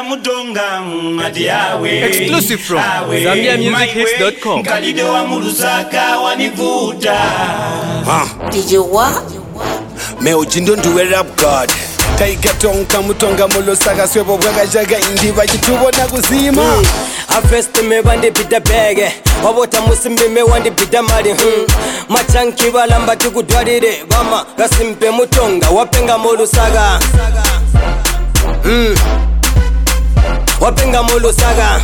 Kalida Mutonga Madiawe. Exclusive from ZambiaMusicHits.com. Kalida wa Mulusaka wanivuta. DJ what? Me ujindo nduwe rap god. Taiga tonka mutonga Mulusaka swebo bwaga jaga indiva jitubona kuzima. Afeste me bandi pita pege wabota musimbe me wandi pita mali machanki balamba tukudwarire bama gasimpe mutonga wapenga Mulusaka wapenga Mulusaka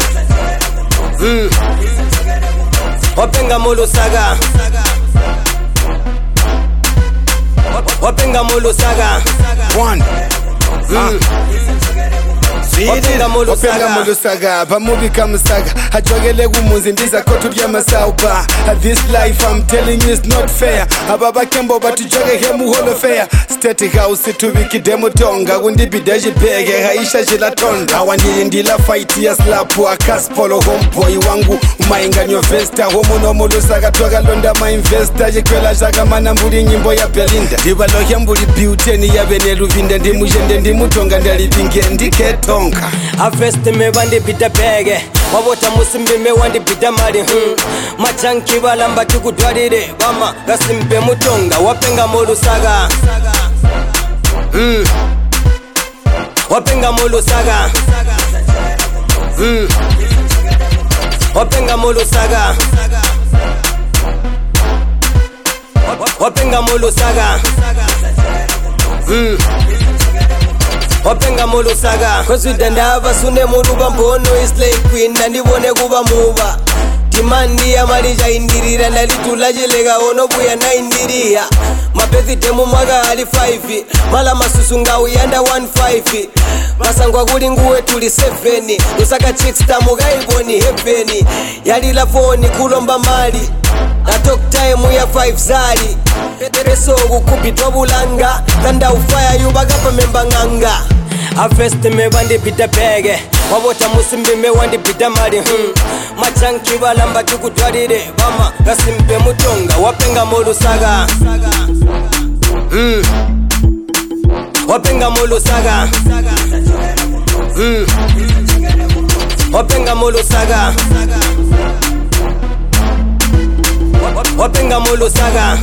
wapenga Mulusaka wapenga Mulusaka One Wapenga Mulusaka Bamubika Musaga Hajwagele gumunzi ndiza kotu bya masaupa. This life I'm telling you is not fair. Ababa kembo batujwage hemu holo fair. State house tubiki demo tonga Gundi bidaji bege haisha jila tonda. Wandiri ndila fight ya slapu akaspolo homeboy wangu Umainga nyo vesta Homo no Mulusaka Twaga londa ma investor Jikwela jaga manambuli nyimbo ya Belinda. Dibalokia mbuli biuteni ya benelu vinda. Ndimujende ndimutonga ndalibinge ndiketonga. Afeste me bandi pita pege wabota musimbe me wandi pita mali machanki balamba tukudwarire bama gasimpe mutonga wapenga Mulusaka wapenga Mulusaka wapenga Mulusaka wapenga Mulusaka wapenga Mulusaka kozwida ndava sune muluba mbono islay queen ndandibone kuba muba timandi ya malija indirira ndalitulajelega ono buya na indiriya mapezite mu mwaka ali 5 mala masusu ngawu yanda 15 masangwa kuli nguwe tuli 7 Lusaka chicks tamugaiboni heaveni yalila foni kulomba mali na talk time ya 5 zali peso kukupitwa bulanga tanda ufaya yubagapa memba nganga Afeste me bandi pita pege wabota musimbe me wandi pita mali machanki balamba tukudwarire bama gasimpe mutonga wapenga Mulusaka wapenga Mulusaka wapenga Mulusaka wapenga Mulusaka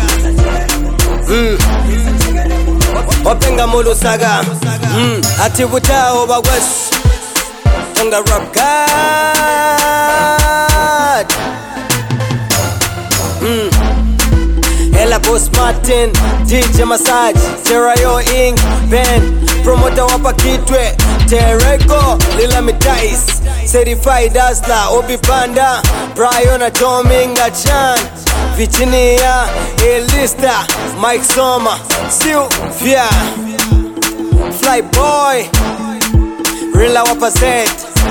wapenga Mulusaka ati butao bagwas Tonga rap god Ella Boss Martin DJ Massage Terayo Inc Ben Promoter wapa kitwe Tereko Lila Mitais Certified Hustler Obi Panda Brian Atominga Chan Vichinia Elista Mike Soma Sylvia Fly Boy Rila wapa set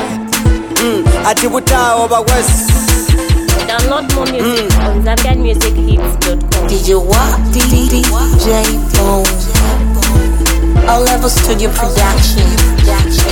Atibutao bagwas Download more music on ZambiaMusicHits.com. DJ what? DJ Bone. All Level Studio Production.